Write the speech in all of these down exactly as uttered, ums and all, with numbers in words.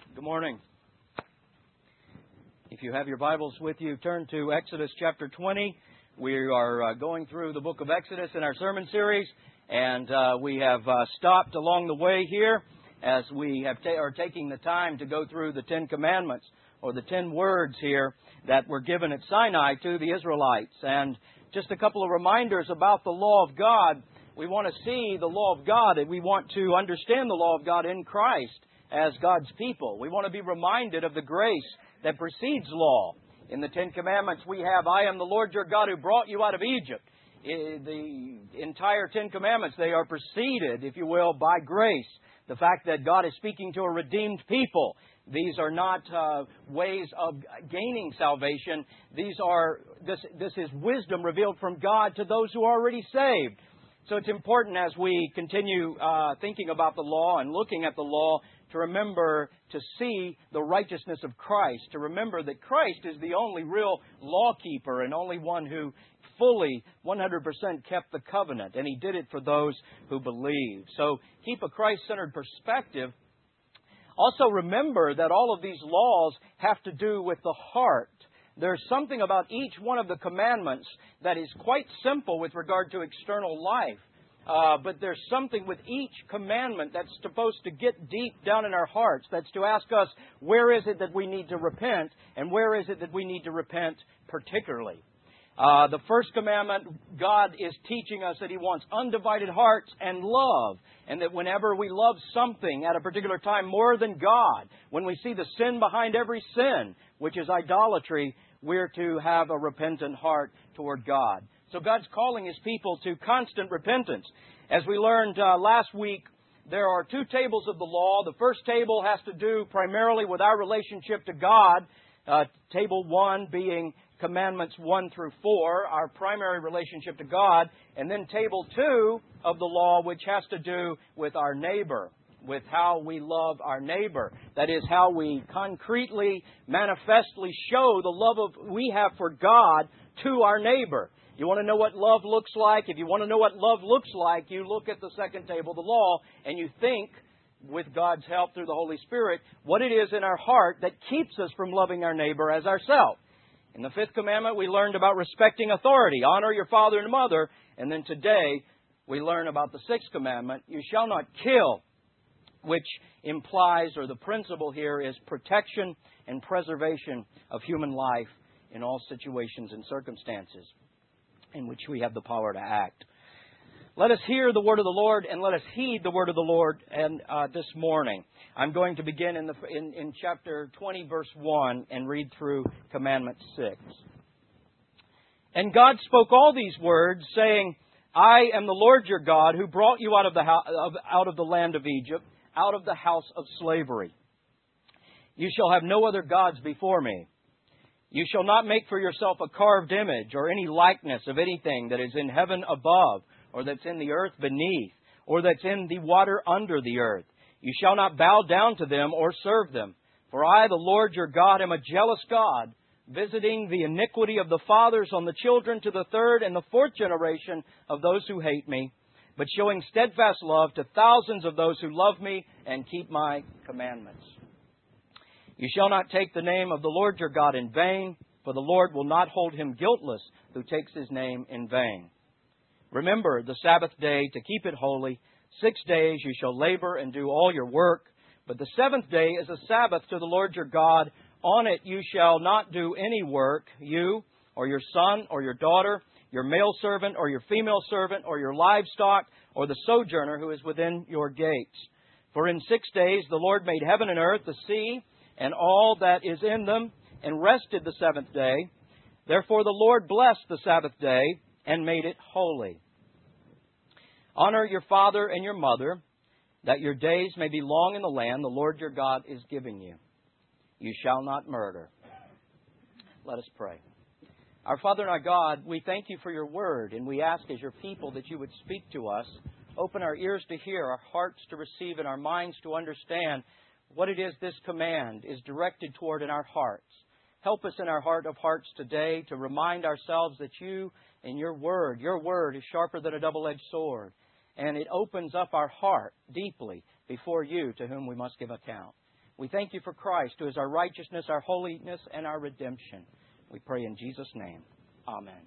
Good morning. If you have your Bibles with you, turn to Exodus chapter twenty. We are uh, going through the book of Exodus in our sermon series, and uh, we have uh, stopped along the way here as we have ta- are taking the time to go through the Ten Commandments, or the ten words here that were given at Sinai to the Israelites. And just a couple of reminders about the law of God. We want to see the law of God, and we want to understand the law of God in Christ as God's people. We want to be reminded of the grace that precedes law. In the Ten Commandments we have, I am the Lord your God who brought you out of Egypt. The entire Ten Commandments, they are preceded, if you will, by grace. The fact that God is speaking to a redeemed people. These are not uh, ways of gaining salvation. These are, this, this is wisdom revealed from God to those who are already saved. So it's important as we continue uh, thinking about the law and looking at the law to remember to see the righteousness of Christ, to remember that Christ is the only real lawkeeper and only one who fully, one hundred percent kept the covenant, and He did it for those who believe. So keep a Christ-centered perspective. Also remember that all of these laws have to do with the heart. There's something about each one of the commandments that is quite simple with regard to external life. Uh, but there's something with each commandment that's supposed to get deep down in our hearts. That's to ask us, where is it that we need to repent? And where is it that we need to repent particularly? Uh, the first commandment, God is teaching us that He wants undivided hearts and love. And that whenever we love something at a particular time more than God, when we see the sin behind every sin, which is idolatry, we're to have a repentant heart toward God. So God's calling His people to constant repentance. As we learned uh, last week, there are two tables of the law. The first table has to do primarily with our relationship to God. Uh, table one being commandments one through four, our primary relationship to God. And then table two of the law, which has to do with our neighbor, with how we love our neighbor. That is, how we concretely, manifestly show the love of we have for God to our neighbor. You want to know what love looks like? If you want to know what love looks like, you look at the second table of the law and you think, with God's help through the Holy Spirit, what it is in our heart that keeps us from loving our neighbor as ourselves. In the fifth commandment, we learned about respecting authority. Honor your father and mother. And then today, we learn about the sixth commandment. You shall not kill, which implies, or the principle here is protection and preservation of human life in all situations and circumstances in which we have the power to act. Let us hear the word of the Lord, and let us heed the word of the Lord and uh, this morning. I'm going to begin in, the, in, in chapter twenty, verse one, and read through commandment six. And God spoke all these words, saying, I am the Lord your God, who brought you out of the ho- out of the land of Egypt, out of the house of slavery. You shall have no other gods before me. You shall not make for yourself a carved image or any likeness of anything that is in heaven above, or that's in the earth beneath, or that's in the water under the earth. You shall not bow down to them or serve them. For I, the Lord your God, am a jealous God, visiting the iniquity of the fathers on the children to the third and the fourth generation of those who hate me, but showing steadfast love to thousands of those who love me and keep my commandments. You shall not take the name of the Lord your God in vain, for the Lord will not hold him guiltless who takes His name in vain. Remember the Sabbath day to keep it holy. Six days you shall labor and do all your work, but the seventh day is a Sabbath to the Lord your God. On it you shall not do any work, you or your son or your daughter, your male servant or your female servant, or your livestock, or the sojourner who is within your gates. For in six days the Lord made heaven and earth, the sea, and all that is in them, and rested the seventh day. Therefore the Lord blessed the Sabbath day and made it holy. Honor your father and your mother, that your days may be long in the land the Lord your God is giving you. You shall not murder. Let us pray. Our Father and our God, we thank You for Your word, and we ask as Your people that You would speak to us. Open our ears to hear, our hearts to receive, and our minds to understand what it is this command is directed toward in our hearts. Help us in our heart of hearts today to remind ourselves that You and Your word, Your word is sharper than a double-edged sword, and it opens up our heart deeply before You, to whom we must give account. We thank You for Christ, who is our righteousness, our holiness, and our redemption. We pray in Jesus' name. Amen.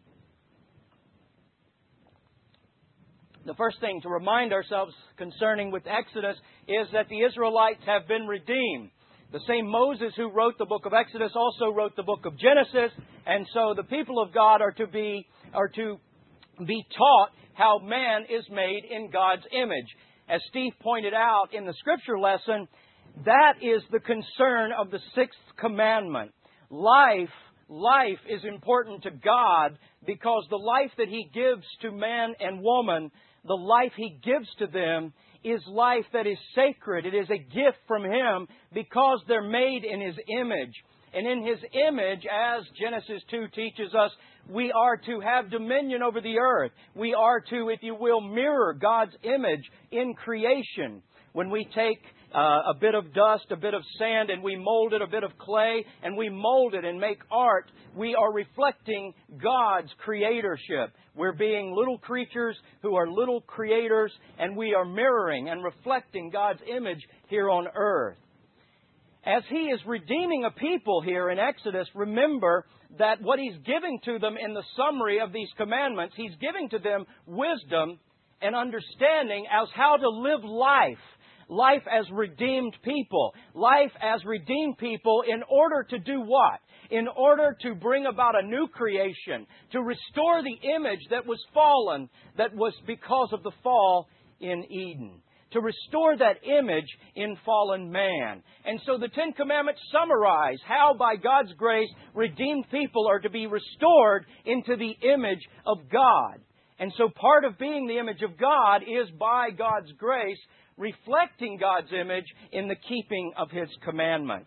The first thing to remind ourselves concerning with Exodus is that the Israelites have been redeemed. The same Moses who wrote the book of Exodus also wrote the book of Genesis, and so the people of God are to be are to be taught how man is made in God's image. As Steve pointed out in the scripture lesson, that is the concern of the sixth commandment. Life, life is important to God because the life that He gives to man and woman, the life He gives to them is life that is sacred. It is a gift from Him because they're made in His image. And in His image, as Genesis two teaches us, we are to have dominion over the earth. We are to, if you will, mirror God's image in creation. When we take uh, a bit of dust, a bit of sand, and we mold it, a bit of clay, and we mold it and make art, we are reflecting God's creatorship. We're being little creatures who are little creators, and we are mirroring and reflecting God's image here on earth. As He is redeeming a people here in Exodus, remember that what He's giving to them in the summary of these commandments, He's giving to them wisdom and understanding as how to live life. Life as redeemed people. Life as redeemed people in order to do what? In order to bring about a new creation. To restore the image that was fallen, that was because of the fall in Eden. To restore that image in fallen man. And so the Ten Commandments summarize how by God's grace redeemed people are to be restored into the image of God. And so part of being the image of God is by God's grace reflecting God's image in the keeping of His commandments.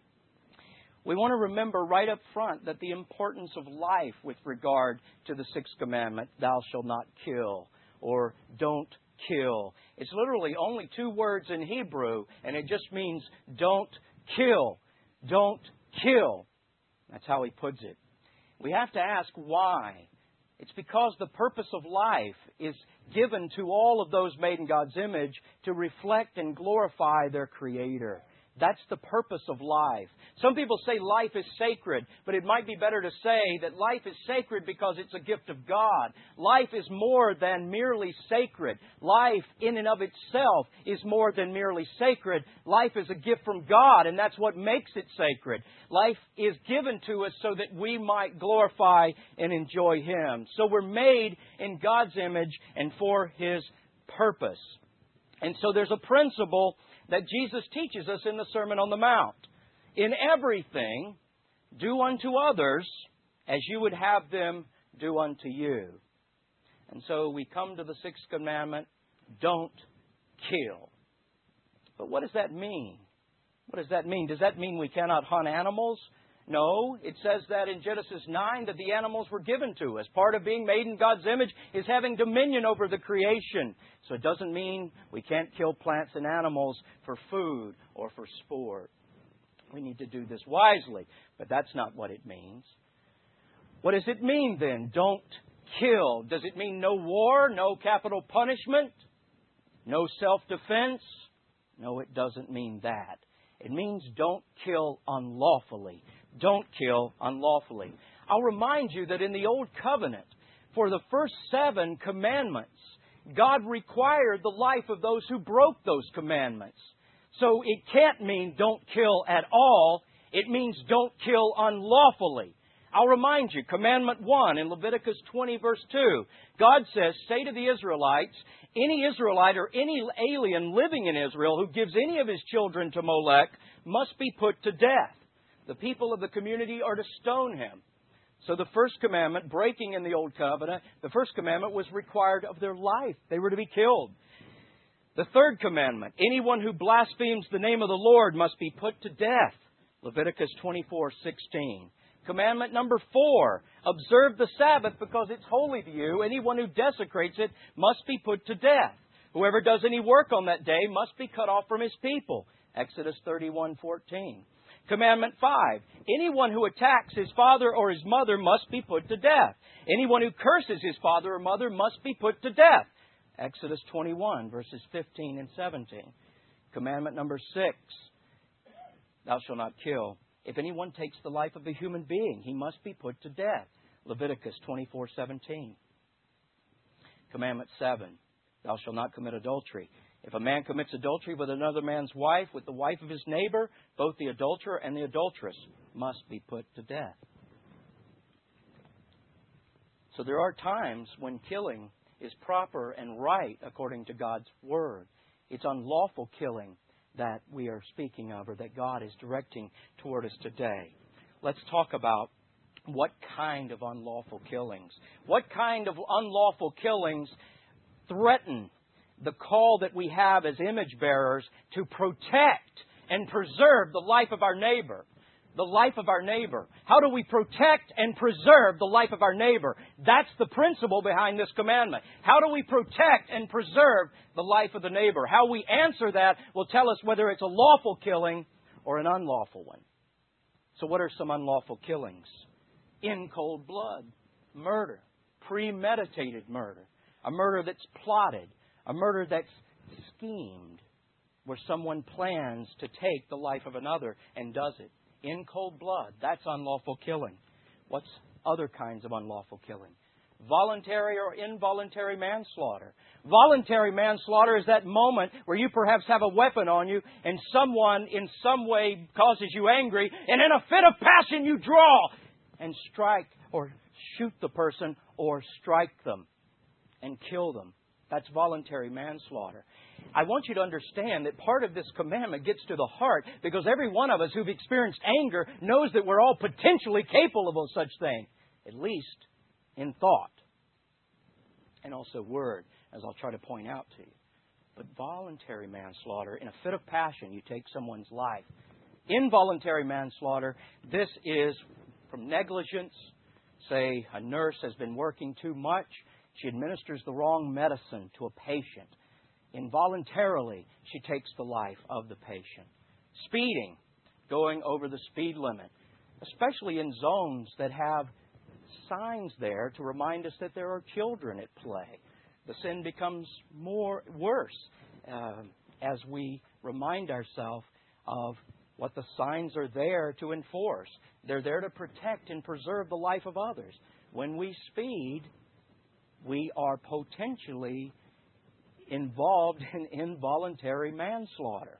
We want to remember right up front that the importance of life with regard to the sixth commandment, thou shalt not kill, or don't kill. It's literally only two words in Hebrew, and it just means don't kill. Don't kill. That's how he puts it. We have to ask why. It's because the purpose of life is given to all of those made in God's image to reflect and glorify their Creator. That's the purpose of life. Some people say life is sacred, but it might be better to say that life is sacred because it's a gift of God. Life is more than merely sacred. Life in and of itself is more than merely sacred. Life is a gift from God, and that's what makes it sacred. Life is given to us so that we might glorify and enjoy Him. So we're made in God's image and for His purpose. And so there's a principle that Jesus teaches us in the Sermon on the Mount. In everything, do unto others as you would have them do unto you. And so we come to the sixth commandment, don't kill. But what does that mean? What does that mean? Does that mean we cannot hunt animals? No, it says that in Genesis nine that the animals were given to us. Part of being made in God's image is having dominion over the creation. So it doesn't mean we can't kill plants and animals for food or for sport. We need to do this wisely, but that's not what it means. What does it mean then? Don't kill. Does it mean no war, no capital punishment, no self-defense? No, it doesn't mean that. It means don't kill unlawfully. Don't kill unlawfully. I'll remind you that in the Old Covenant, for the first seven commandments, God required the life of those who broke those commandments. So it can't mean don't kill at all. It means don't kill unlawfully. I'll remind you, Commandment one in Leviticus twenty, verse two, God says, say to the Israelites, any Israelite or any alien living in Israel who gives any of his children to Molech must be put to death. The people of the community are to stone him. So the first commandment, breaking in the Old Covenant, the first commandment was required of their life. They were to be killed. The third commandment, anyone who blasphemes the name of the Lord must be put to death. Leviticus twenty-four sixteen. Commandment number four, observe the Sabbath because it's holy to you. Anyone who desecrates it must be put to death. Whoever does any work on that day must be cut off from his people. Exodus thirty-one fourteen. Commandment five, anyone who attacks his father or his mother must be put to death. Anyone who curses his father or mother must be put to death. Exodus twenty-one, verses fifteen and seventeen. Commandment number six, Thou shalt not kill. If anyone takes the life of a human being, he must be put to death. Leviticus twenty-four seventeen. Commandment seven. Thou shalt not commit adultery. If a man commits adultery with another man's wife, with the wife of his neighbor, both the adulterer and the adulteress must be put to death. So there are times when killing is proper and right according to God's Word. It's unlawful killing that we are speaking of, or that God is directing toward us today. Let's talk about what kind of unlawful killings. What kind of unlawful killings threaten the call that we have as image bearers to protect and preserve the life of our neighbor. The life of our neighbor. How do we protect and preserve the life of our neighbor? That's the principle behind this commandment. How do we protect and preserve the life of the neighbor? How we answer that will tell us whether it's a lawful killing or an unlawful one. So what are some unlawful killings? In cold blood. Murder. Premeditated murder. A murder that's plotted. A murder that's schemed, where someone plans to take the life of another and does it. In cold blood. That's unlawful killing. What's other kinds of unlawful killing? Voluntary or involuntary manslaughter. Voluntary manslaughter is that moment where you perhaps have a weapon on you and someone in some way causes you angry, and in a fit of passion you draw and strike or shoot the person or strike them and kill them. That's voluntary manslaughter. I want you to understand that part of this commandment gets to the heart, because every one of us who've experienced anger knows that we're all potentially capable of such thing, at least in thought and also word, as I'll try to point out to you. But voluntary manslaughter, in a fit of passion, you take someone's life. Involuntary manslaughter, this is from negligence. Say a nurse has been working too much. She administers the wrong medicine to a patient. Involuntarily, she takes the life of the patient. Speeding, going over the speed limit, especially in zones that have signs there to remind us that there are children at play. The sin becomes more worse uh, as we remind ourselves of what the signs are there to enforce. They're there to protect and preserve the life of others. When we speed, we are potentially involved in involuntary manslaughter.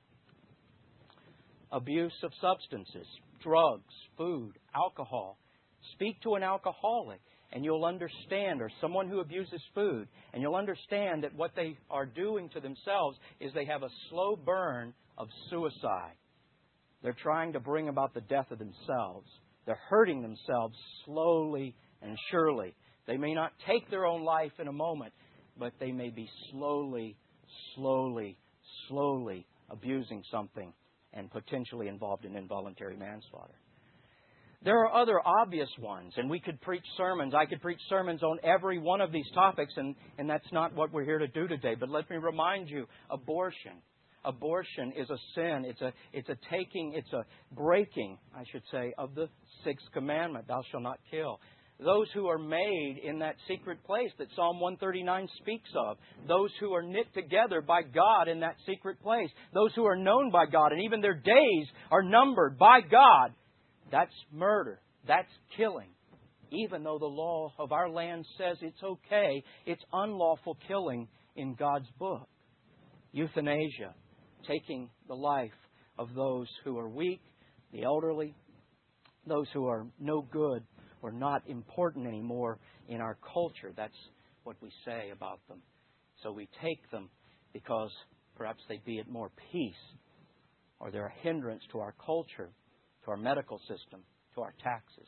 Abuse of substances, drugs, food, alcohol. Speak to an alcoholic and you'll understand, or someone who abuses food, and you'll understand that what they are doing to themselves is they have a slow burn of suicide. They're trying to bring about the death of themselves. They're hurting themselves slowly and surely. They may not take their own life in a moment, but they may be slowly, slowly, slowly abusing something and potentially involved in involuntary manslaughter. There are other obvious ones, and we could preach sermons. I could preach sermons on every one of these topics, and, and that's not what we're here to do today. But let me remind you, abortion. Abortion is a sin. It's a, it's a taking, it's a breaking, I should say, of the sixth commandment, thou shalt not kill. Those who are made in that secret place that Psalm one thirty-nine speaks of. Those who are knit together by God in that secret place. Those who are known by God, and even their days are numbered by God. That's murder. That's killing. Even though the law of our land says it's okay, it's unlawful killing in God's book. Euthanasia, taking the life of those who are weak, the elderly, those who are no good or not important anymore in our culture. That's what we say about them. So we take them because perhaps they'd be at more peace, or they're a hindrance to our culture, to our medical system, to our taxes.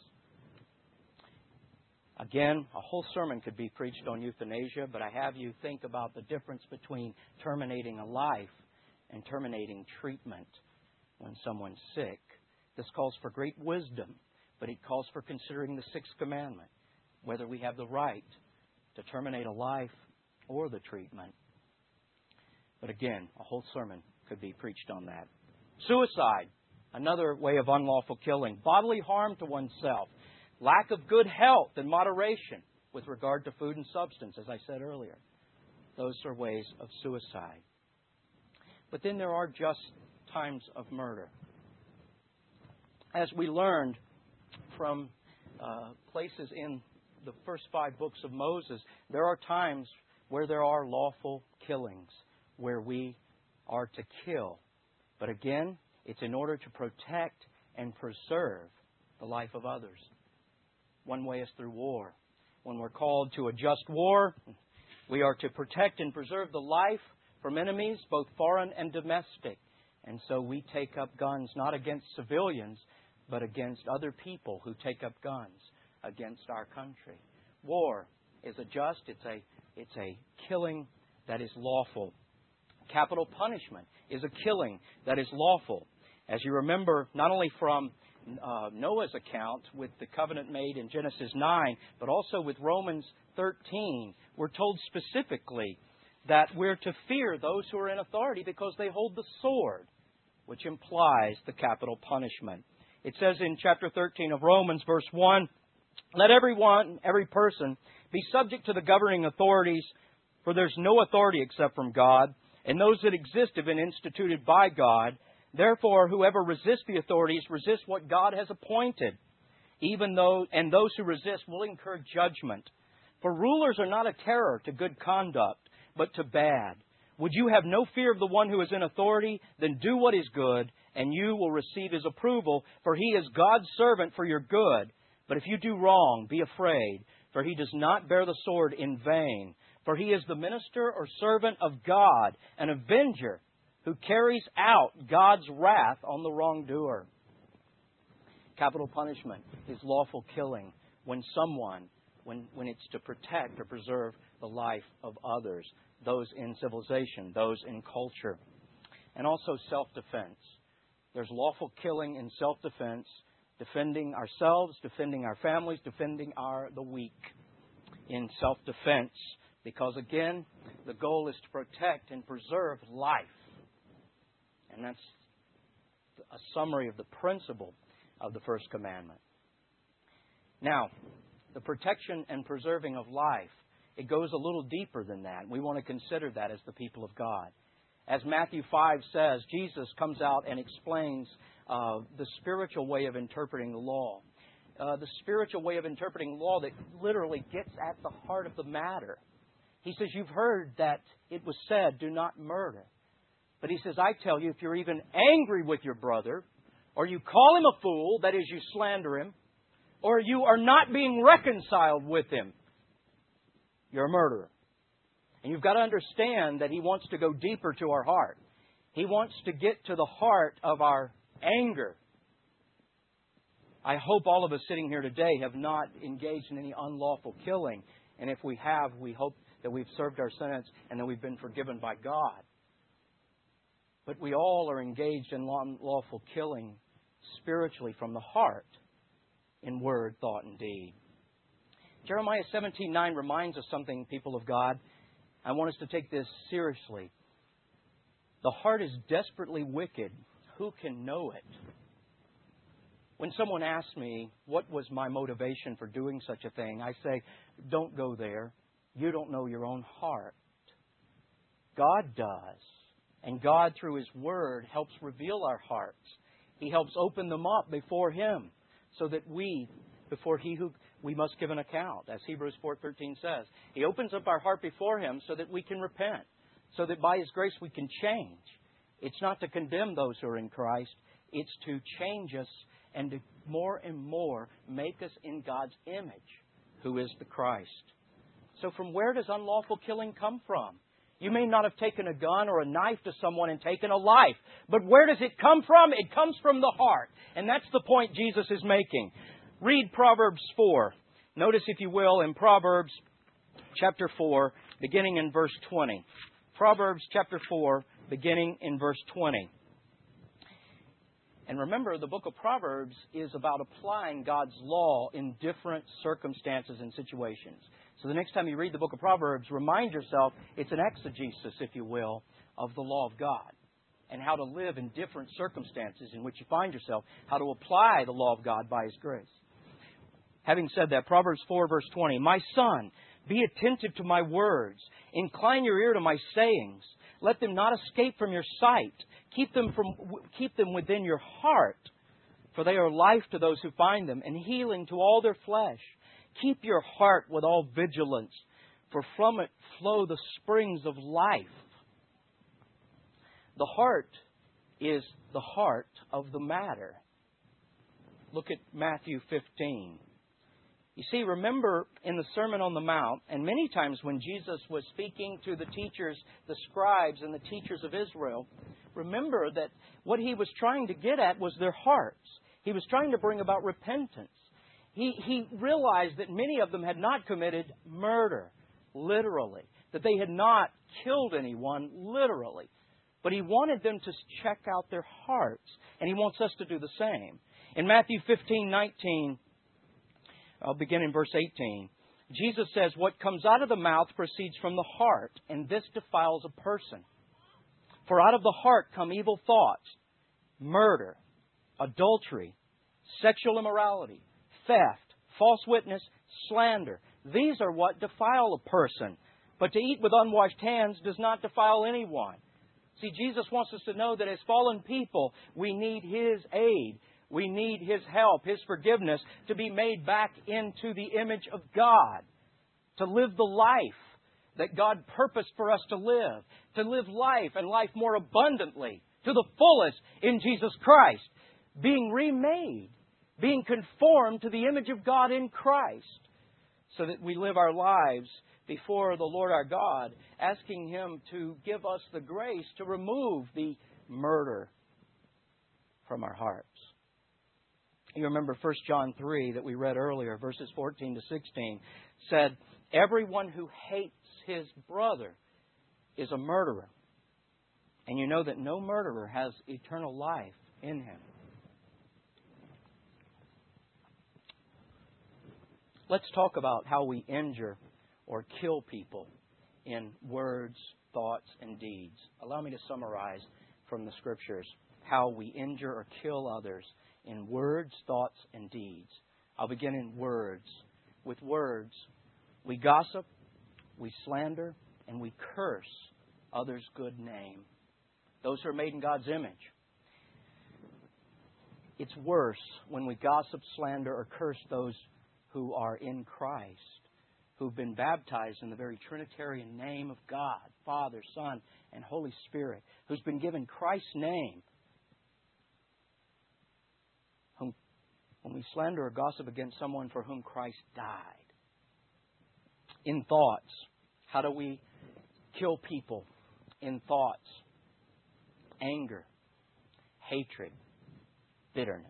Again, a whole sermon could be preached on euthanasia, but I have you think about the difference between terminating a life and terminating treatment when someone's sick. This calls for great wisdom, but it calls for considering the sixth commandment, whether we have the right to terminate a life or the treatment. But again, a whole sermon could be preached on that. Suicide. Another way of unlawful killing. Bodily harm to oneself. Lack of good health and moderation with regard to food and substance, as I said earlier. Those are ways of suicide. But then there are just times of murder. as we learned from uh, places in the first five books of Moses, there are times where there are lawful killings, where we are to kill. But again, it's in order to protect and preserve the life of others. One way is through war. When we're called to a just war, we are to protect and preserve the life from enemies, both foreign and domestic. And so we take up guns not against civilians, but against other people who take up guns against our country. War is a just, it's a, it's a killing that is lawful. Capital punishment is a killing that is lawful. As you remember, not only from uh, Noah's account with the covenant made in Genesis nine, but also with Romans thirteen, we're told specifically that we're to fear those who are in authority because they hold the sword, which implies the capital punishment. It says in chapter thirteen of Romans, verse one, "Let everyone, every person, be subject to the governing authorities, for there's no authority except from God, and those that exist have been instituted by God. Therefore, whoever resists the authorities resists what God has appointed, even though, and those who resist will incur judgment. For rulers are not a terror to good conduct, but to bad. Would you have no fear of the one who is in authority? Then do what is good, and you will receive his approval, for he is God's servant for your good. But if you do wrong, be afraid, for he does not bear the sword in vain. For he is the minister or servant of God, an avenger who carries out God's wrath on the wrongdoer." Capital punishment is lawful killing when someone, when, when it's to protect or preserve the life of others, those in civilization, those in culture. And also self-defense. There's lawful killing in self-defense, defending ourselves, defending our families, defending our the weak in self-defense. Because again, the goal is to protect and preserve life. And that's a summary of the principle of the first commandment. Now, the protection and preserving of life, it goes a little deeper than that. We want to consider that as the people of God. As Matthew five says, Jesus comes out and explains uh, the spiritual way of interpreting the law. Uh, the spiritual way of interpreting law that literally gets at the heart of the matter. He says, you've heard that it was said, do not murder. But he says, I tell you, if you're even angry with your brother, or you call him a fool, that is, you slander him, or you are not being reconciled with him, you're a murderer. And you've got to understand that he wants to go deeper to our heart. He wants to get to the heart of our anger. I hope all of us sitting here today have not engaged in any unlawful killing. And if we have, we hope that we've served our sentence and that we've been forgiven by God. But we all are engaged in unlawful killing spiritually from the heart in word, thought, and deed. Jeremiah seventeen nine reminds us something, people of God. I want us to take this seriously. The heart is desperately wicked. Who can know it? When someone asks me, what was my motivation for doing such a thing? I say, don't go there. You don't know your own heart. God does. And God, through His Word, helps reveal our hearts. He helps open them up before Him so that we, before He who we must give an account, as Hebrews four thirteen says. He opens up our heart before Him so that we can repent, so that by His grace we can change. It's not to condemn those who are in Christ. It's to change us and to more and more make us in God's image, who is the Christ. So from where does unlawful killing come from? You may not have taken a gun or a knife to someone and taken a life. But where does it come from? It comes from the heart. And that's the point Jesus is making. Read Proverbs four. Notice, if you will, in Proverbs chapter four, beginning in verse twenty. Proverbs chapter four, beginning in verse twenty. And remember, the book of Proverbs is about applying God's law in different circumstances and situations. So the next time you read the book of Proverbs, remind yourself it's an exegesis, if you will, of the law of God and how to live in different circumstances in which you find yourself, how to apply the law of God by His grace. Having said that, Proverbs four, verse twenty, My son, be attentive to my words. Incline your ear to my sayings. Let them not escape from your sight. Keep them from, keep them within your heart. for they are life to those who find them, and healing to all their flesh. Keep your heart with all vigilance, for from it flow the springs of life. The heart is the heart of the matter. Look at Matthew fifteen. You see, remember in the Sermon on the Mount, and many times when Jesus was speaking to the teachers, the scribes and the teachers of Israel, remember that what He was trying to get at was their hearts. He was trying to bring about repentance. He, he realized that many of them had not committed murder, literally, that they had not killed anyone, literally. But He wanted them to check out their hearts, and He wants us to do the same. In Matthew fifteen nineteen, I'll begin in verse eighteen. Jesus says, "What comes out of the mouth proceeds from the heart, and this defiles a person. For out of the heart come evil thoughts, murder, adultery, sexual immorality, theft, false witness, slander. These are what defile a person. But to eat with unwashed hands does not defile anyone." See, Jesus wants us to know that as fallen people, we need His aid. We need His help, His forgiveness to be made back into the image of God. To live the life that God purposed for us to live. To live life and life more abundantly, to the fullest in Jesus Christ. Being remade. Being conformed to the image of God in Christ. So that we live our lives before the Lord our God, asking Him to give us the grace to remove the murder from our hearts. You remember First John three that we read earlier, verses fourteen to sixteen, said, "Everyone who hates his brother is a murderer. And you know that no murderer has eternal life in him." Let's talk about how we injure or kill people in words, thoughts, and deeds. Allow me to summarize from the Scriptures how we injure or kill others in words, thoughts, and deeds. I'll begin in words. With words, we gossip, we slander, and we curse others' good name. Those who are made in God's image. It's worse when we gossip, slander, or curse those who are in Christ, who've been baptized in the very Trinitarian name of God, Father, Son, and Holy Spirit, who's been given Christ's name. Whom, when we slander or gossip against someone for whom Christ died. In thoughts, how do we kill people? In thoughts, anger, hatred, bitterness.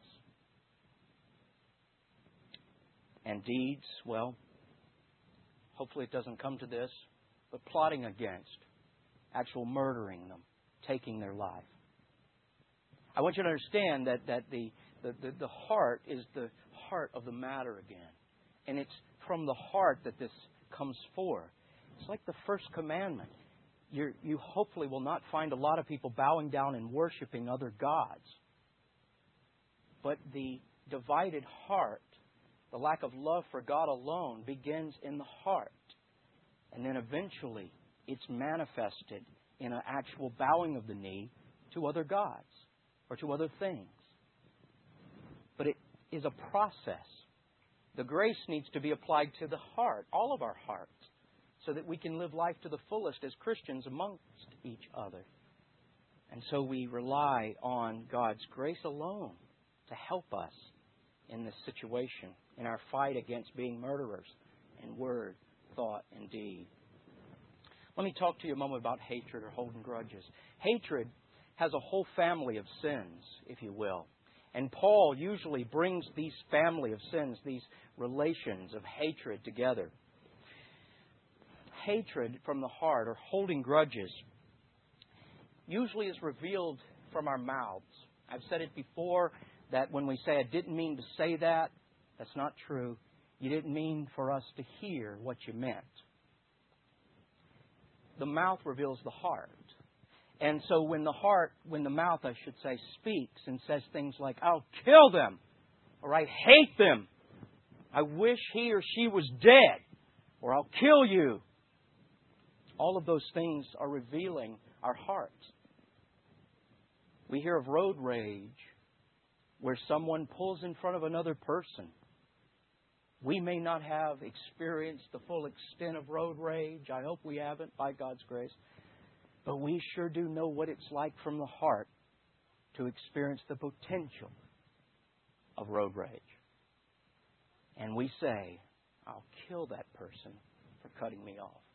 And deeds, well, hopefully it doesn't come to this, but plotting against, actual murdering them, taking their life. I want you to understand that, that the, the, the, the heart is the heart of the matter again. And it's from the heart that this comes forth. It's like the first commandment. You're, you hopefully will not find a lot of people bowing down and worshiping other gods. But the divided heart, the lack of love for God alone, begins in the heart. And then eventually it's manifested in an actual bowing of the knee to other gods or to other things. But it is a process. The grace needs to be applied to the heart, all of our hearts, so that we can live life to the fullest as Christians amongst each other. And so we rely on God's grace alone to help us in this situation, in our fight against being murderers in word, thought, and deed. Let me talk to you a moment about hatred or holding grudges. Hatred has a whole family of sins, if you will. And Paul usually brings these family of sins, these relations of hatred together. Hatred from the heart or holding grudges usually is revealed from our mouths. I've said it before that when we say, "I didn't mean to say that," that's not true. You didn't mean for us to hear what you meant. The mouth reveals the heart. And so when the heart, when the mouth, I should say, speaks and says things like, "I'll kill them," or "I hate them," "I wish he or she was dead," or "I'll kill you," all of those things are revealing our hearts. We hear of road rage. where someone pulls in front of another person. We may not have experienced the full extent of road rage. I hope we haven't, by God's grace. But we sure do know what it's like from the heart to experience the potential of road rage. And we say, I'll kill that person for cutting me off.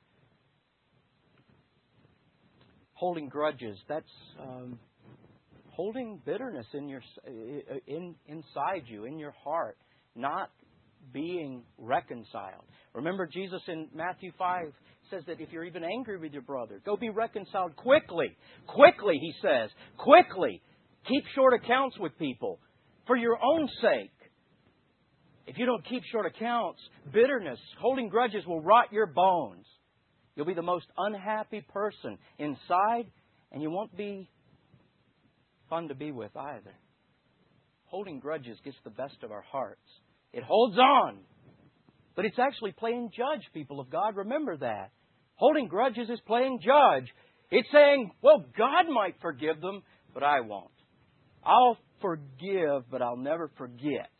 Holding grudges, that's um, holding bitterness in your in inside you, in your heart, not being reconciled. Remember, Jesus in Matthew five says that if you're even angry with your brother, go be reconciled quickly. Quickly, He says. Quickly. Keep short accounts with people for your own sake. If you don't keep short accounts, bitterness, holding grudges will rot your bones. You'll be the most unhappy person inside, and you won't be fun to be with either. Holding grudges gets the best of our hearts. It holds on. But it's actually playing judge, people of God. Remember that. Holding grudges is playing judge. It's saying, well, God might forgive them, but I won't. I'll forgive, but I'll never forget.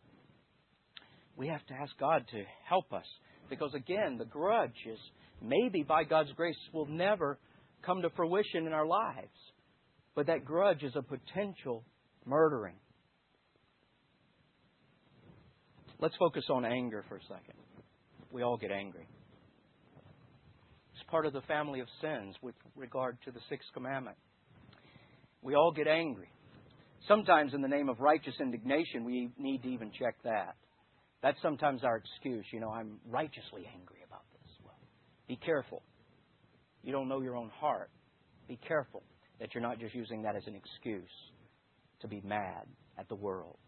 We have to ask God to help us. Because again, the grudge is maybe by God's grace will never come to fruition in our lives. But that grudge is a potential murdering. Let's focus on anger for a second. We all get angry. It's part of the family of sins with regard to the sixth commandment. We all get angry. Sometimes in the name of righteous indignation, we need to even check that. That's sometimes our excuse. You know, I'm righteously angry about this. Well, be careful. You don't know your own heart. Be careful that you're not just using that as an excuse to be mad at the world.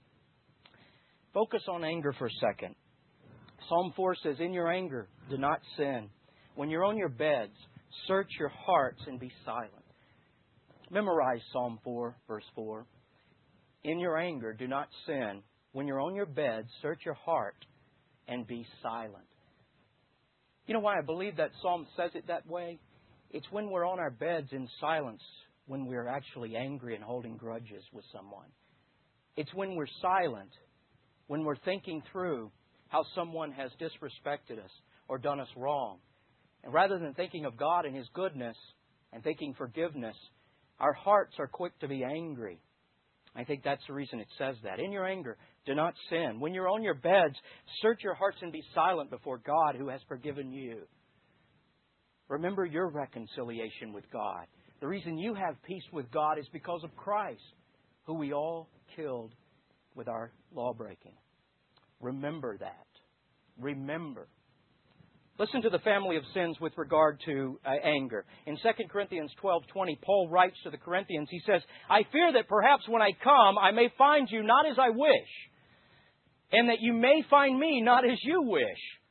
Focus on anger for a second. Psalm four says, in your anger, do not sin. When you're on your beds, search your hearts and be silent. Memorize Psalm four, verse four. In your anger, do not sin. When you're on your bed, search your heart and be silent. You know why I believe that Psalm says it that way? It's when we're on our beds in silence, when we're actually angry and holding grudges with someone. It's when we're silent, when we're thinking through how someone has disrespected us or done us wrong. And rather than thinking of God and His goodness and thinking forgiveness, our hearts are quick to be angry. I think that's the reason it says that. In your anger, do not sin. When you're on your beds, search your hearts and be silent before God who has forgiven you. Remember your reconciliation with God. The reason you have peace with God is because of Christ, who we all killed with our law-breaking. Remember that. Remember. Listen to the family of sins with regard to uh, anger. In Second Corinthians twelve twenty, Paul writes to the Corinthians, he says, I fear that perhaps when I come, I may find you not as I wish, and that you may find me not as you wish.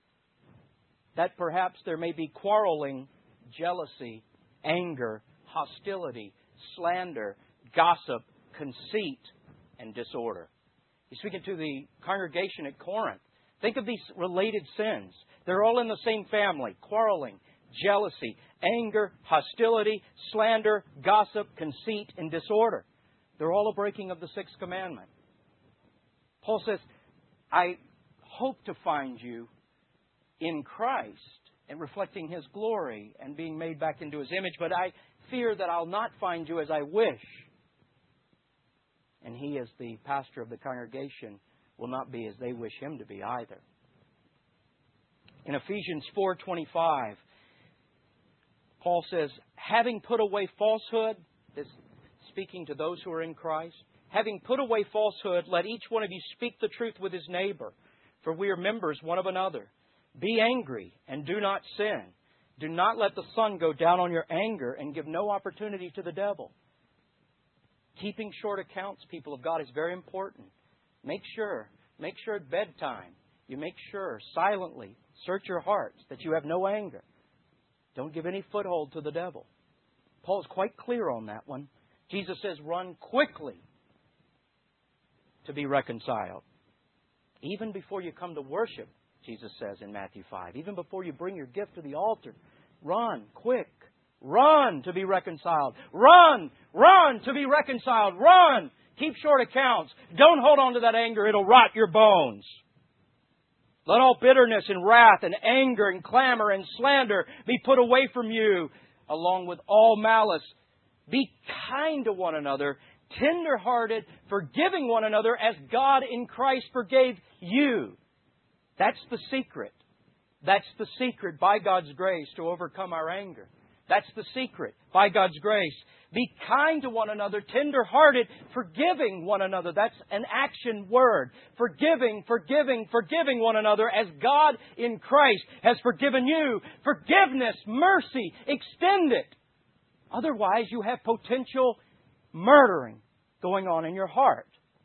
That perhaps there may be quarreling, jealousy, anger, hostility, slander, gossip, conceit, and disorder. He's speaking to the congregation at Corinth. Think of these related sins. They're all in the same family. Quarreling, jealousy, anger, hostility, slander, gossip, conceit, and disorder. They're all a breaking of the sixth commandment. Paul says, I hope to find you in Christ and reflecting His glory and being made back into His image, but I fear that I'll not find you as I wish. And he, as the pastor of the congregation, will not be as they wish him to be either. In Ephesians four twenty-five, Paul says, having put away falsehood, this speaking to those who are in Christ, having put away falsehood, let each one of you speak the truth with his neighbor, for we are members one of another. Be angry and do not sin. Do not let the sun go down on your anger and give no opportunity to the devil. Keeping short accounts, people of God, is very important. Make sure, make sure at bedtime, you make sure silently, search your hearts that you have no anger. Don't give any foothold to the devil. Paul is quite clear on that one. Jesus says, run quickly to be reconciled. Even before you come to worship, Jesus says in Matthew five, even before you bring your gift to the altar, run quick. Run to be reconciled. Run! Run to be reconciled. Run! Keep short accounts. Don't hold on to that anger. It'll rot your bones. Let all bitterness and wrath and anger and clamor and slander be put away from you, along with all malice. Be kind to one another, tender-hearted, forgiving one another as God in Christ forgave you. That's the secret. That's the secret, by God's grace, to overcome our anger. That's the secret, by God's grace. Be kind to one another, tender-hearted, forgiving one another. That's an action word. Forgiving, forgiving, forgiving one another as God in Christ has forgiven you. Forgiveness, mercy, extend it. Otherwise, you have potential murdering going on in your heart.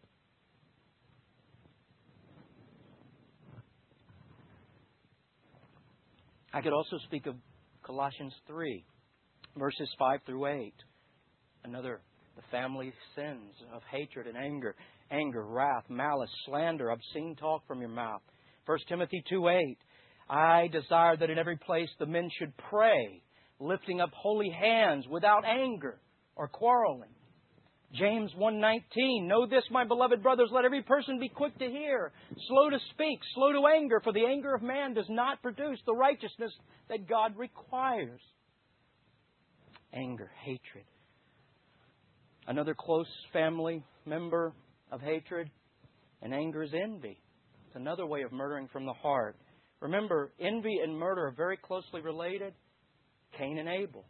I could also speak of Colossians three, verses five through eight. Another, the family sins of hatred and anger, anger, wrath, malice, slander, obscene talk from your mouth. First Timothy two eight, I desire that in every place the men should pray, lifting up holy hands without anger or quarreling. James one nineteen, know this, my beloved brothers, let every person be quick to hear, slow to speak, slow to anger, for the anger of man does not produce the righteousness that God requires. Anger, hatred. Another close family member of hatred and anger is envy. It's another way of murdering from the heart. Remember, envy and murder are very closely related. Cain and Abel.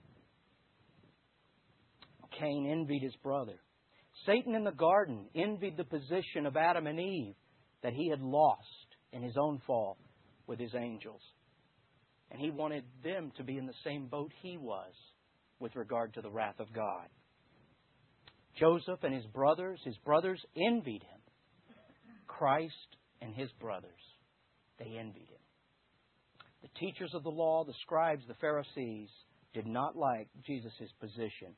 Cain envied his brother. Satan in the garden envied the position of Adam and Eve that he had lost in his own fall with his angels. And he wanted them to be in the same boat he was with regard to the wrath of God. Joseph and his brothers, his brothers envied him. Christ and his brothers, they envied him. The teachers of the law, the scribes, the Pharisees, did not like Jesus' position.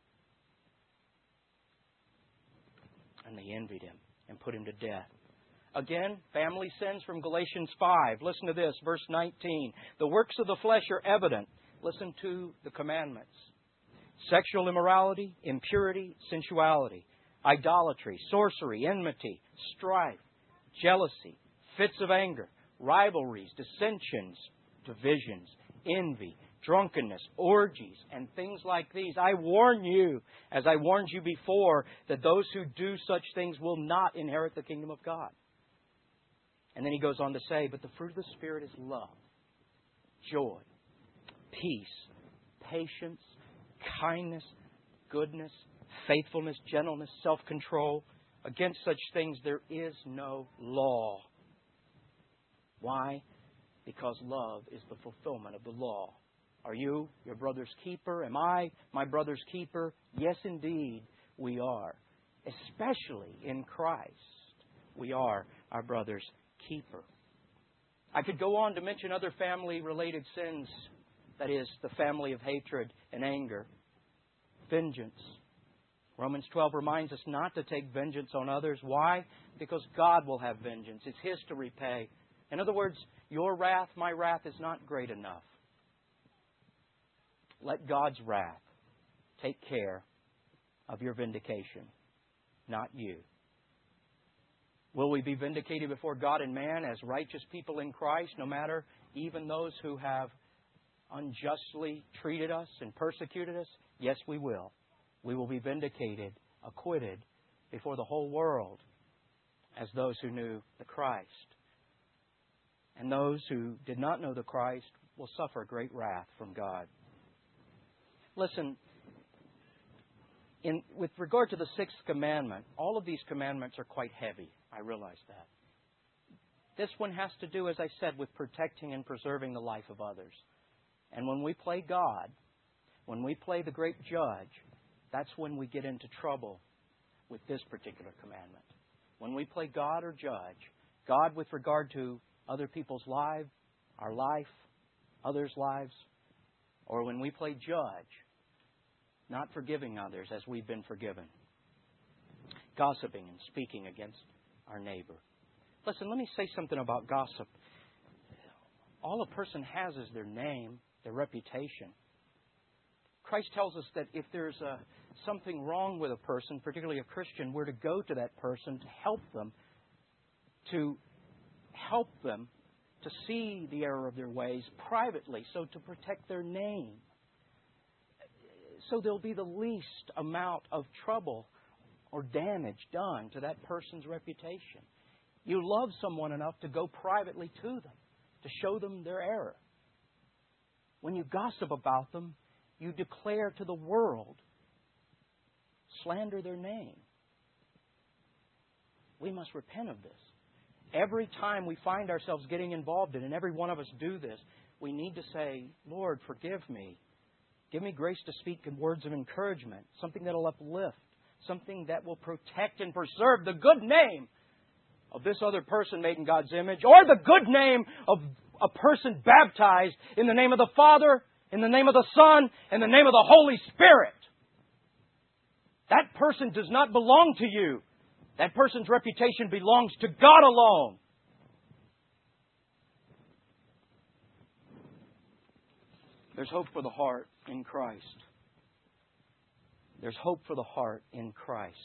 And they envied him and put him to death. Again, family sins from Galatians five. Listen to this, verse nineteen. The works of the flesh are evident. Listen to the commandments. Sexual immorality, impurity, sensuality, idolatry, sorcery, enmity, strife, jealousy, fits of anger, rivalries, dissensions, divisions, envy, drunkenness, orgies, and things like these. I warn you, as I warned you before, that those who do such things will not inherit the kingdom of God. And then he goes on to say, but the fruit of the Spirit is love, joy, peace, patience, kindness, goodness, faithfulness, gentleness, self-control. Against such things there is no law. Why? Because love is the fulfillment of the law. Are you your brother's keeper? Am I my brother's keeper? Yes, indeed, we are. Especially in Christ, we are our brother's keeper. I could go on to mention other family-related sins. That is, the family of hatred and anger. Vengeance. Romans twelve reminds us not to take vengeance on others. Why? Because God will have vengeance. It's His to repay. In other words, your wrath, my wrath, is not great enough. Let God's wrath take care of your vindication, not you. Will we be vindicated before God and man as righteous people in Christ, no matter even those who have unjustly treated us and persecuted us? Yes, we will. We will be vindicated, acquitted before the whole world as those who knew the Christ. And those who did not know the Christ will suffer great wrath from God. Listen, in, with regard to the sixth commandment, all of these commandments are quite heavy. I realize that. This one has to do, as I said, with protecting and preserving the life of others. And when we play God, when we play the great judge, that's when we get into trouble with this particular commandment. When we play God or judge, God with regard to other people's lives, our life, others' lives, or when we play judge, not forgiving others as we've been forgiven. Gossiping and speaking against our neighbor. Listen, let me say something about gossip. All a person has is their name, their reputation. Christ tells us that if there's a, something wrong with a person, particularly a Christian, we're to go to that person to help them, to help them to see the error of their ways privately, so to protect their name, so there'll be the least amount of trouble or damage done to that person's reputation. You love someone enough to go privately to them, to show them their error. When you gossip about them, you declare to the world, slander their name. We must repent of this. Every time we find ourselves getting involved in it, and every one of us do this, we need to say, Lord, forgive me. Give me grace to speak in words of encouragement, something that will uplift, something that will protect and preserve the good name of this other person made in God's image, or the good name of a person baptized in the name of the Father, in the name of the Son, in the name of the Holy Spirit. That person does not belong to you. That person's reputation belongs to God alone. There's hope for the heart in Christ. There's hope for the heart in Christ.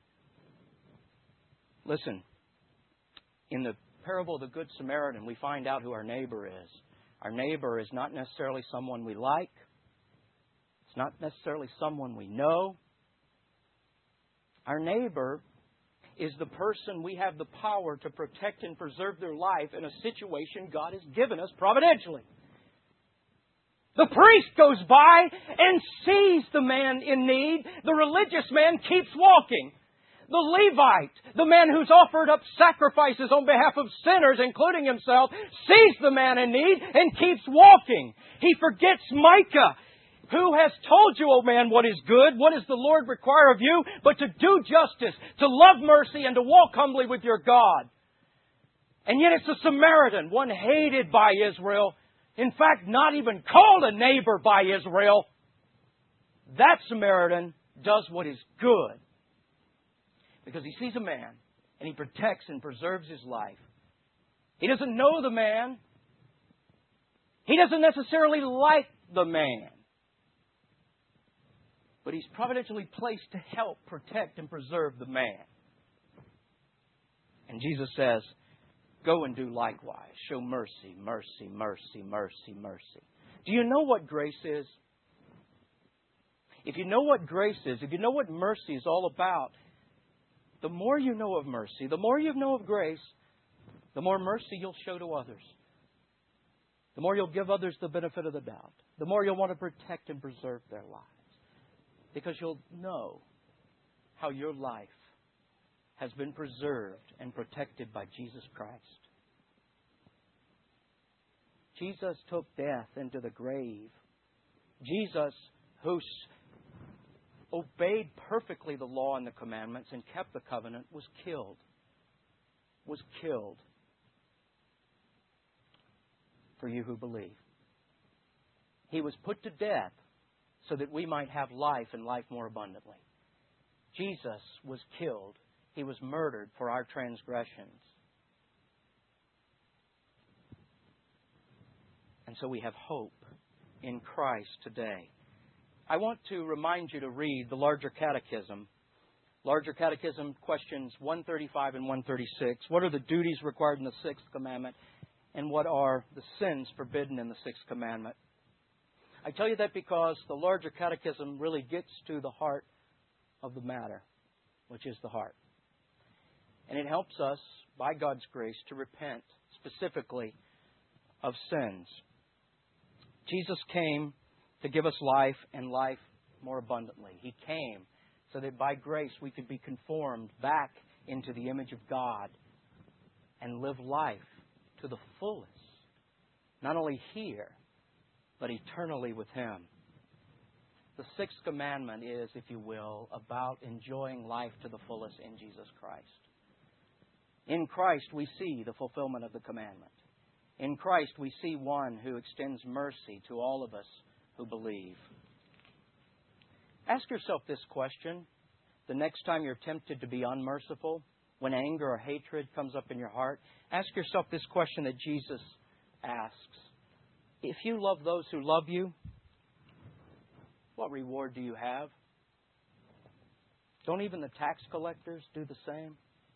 Listen, in the parable of the Good Samaritan, we find out who our neighbor is. Our neighbor is not necessarily someone we like. It's not necessarily someone we know. Our neighbor is the person we have the power to protect and preserve their life in a situation God has given us providentially. The priest goes by and sees the man in need. The religious man keeps walking. The Levite, the man who's offered up sacrifices on behalf of sinners, including himself, sees the man in need and keeps walking. He forgets Micah, who has told you, O man, what is good, what does the Lord require of you, but to do justice, to love mercy, and to walk humbly with your God. And yet it's a Samaritan, one hated by Israel, in fact, not even called a neighbor by Israel. That Samaritan does what is good, because he sees a man and he protects and preserves his life. He doesn't know the man. He doesn't necessarily like the man. But he's providentially placed to help protect and preserve the man. And Jesus says, go and do likewise. Show mercy, mercy, mercy, mercy, mercy. Do you know what grace is? If you know what grace is, if you know what mercy is all about, the more you know of mercy, the more you know of grace, the more mercy you'll show to others. The more you'll give others the benefit of the doubt. The more you'll want to protect and preserve their lives. Because you'll know how your life has been preserved and protected by Jesus Christ. Jesus took death into the grave. Jesus, who obeyed perfectly the law and the commandments and kept the covenant, was killed. Was killed for you who believe. He was put to death so that we might have life and life more abundantly. Jesus was killed. He was murdered for our transgressions. And so we have hope in Christ today. I want to remind you to read the Larger Catechism. Larger Catechism questions one thirty-five and one thirty-six. What are the duties required in the Sixth Commandment? And what are the sins forbidden in the Sixth Commandment? I tell you that because the Larger Catechism really gets to the heart of the matter, which is the heart. And it helps us, by God's grace, to repent specifically of sins. Jesus came to give us life and life more abundantly. He came so that by grace we could be conformed back into the image of God and live life to the fullest. Not only here, but eternally with Him. The Sixth Commandment is, if you will, about enjoying life to the fullest in Jesus Christ. In Christ we see the fulfillment of the commandment. In Christ we see one who extends mercy to all of us who believe. Ask yourself this question the next time you're tempted to be unmerciful, when anger or hatred comes up in your heart. Ask yourself this question that Jesus asks. If you love those who love you, what reward do you have? Don't even the tax collectors do the same?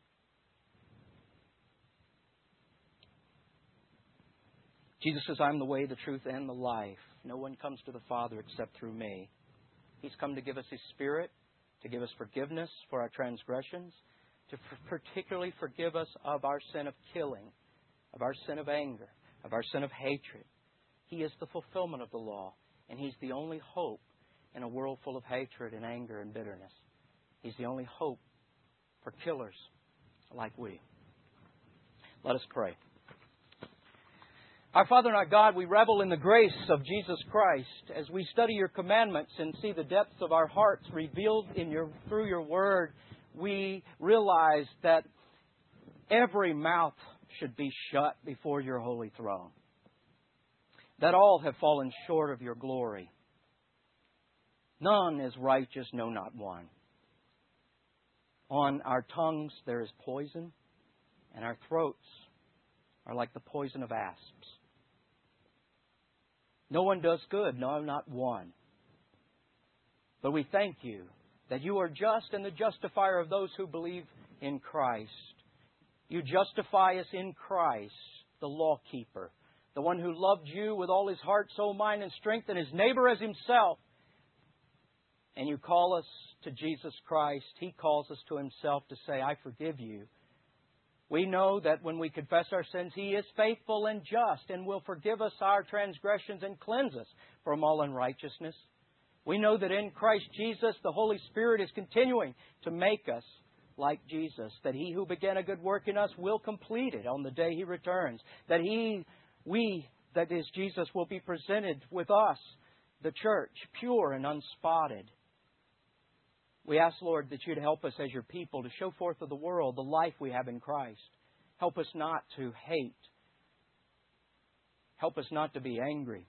Jesus says, I'm the way, the truth, and the life. No one comes to the Father except through me. He's come to give us His Spirit, to give us forgiveness for our transgressions, to particularly forgive us of our sin of killing, of our sin of anger, of our sin of hatred. He is the fulfillment of the law, and He's the only hope in a world full of hatred and anger and bitterness. He's the only hope for killers like we. Let us pray. Our Father and our God, we revel in the grace of Jesus Christ as we study Your commandments and see the depths of our hearts revealed in your, through Your Word. We realize that every mouth should be shut before Your holy throne. That all have fallen short of Your glory. None is righteous, no, not one. On our tongues there is poison, and our throats are like the poison of asps. No one does good, no, not one. But we thank You that You are just and the justifier of those who believe in Christ. You justify us in Christ, the lawkeeper, the one who loved You with all his heart, soul, mind, and strength, and his neighbor as himself. And You call us to Jesus Christ. He calls us to Himself to say, I forgive you. We know that when we confess our sins, He is faithful and just and will forgive us our transgressions and cleanse us from all unrighteousness. We know that in Christ Jesus, the Holy Spirit is continuing to make us like Jesus, that He who began a good work in us will complete it on the day He returns, that He, we, that is Jesus, will be presented with us, the church, pure and unspotted. We ask, Lord, that You'd help us as Your people to show forth to the world the life we have in Christ. Help us not to hate. Help us not to be angry.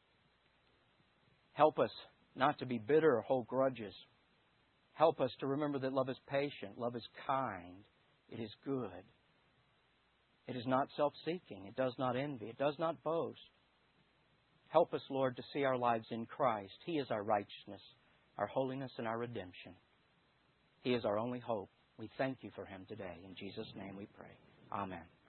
Help us not to be bitter or hold grudges. Help us to remember that love is patient, love is kind, it is good. It is not self-seeking, it does not envy, it does not boast. Help us, Lord, to see our lives in Christ. He is our righteousness, our holiness, and our redemption. He is our only hope. We thank You for Him today. In Jesus' name we pray. Amen.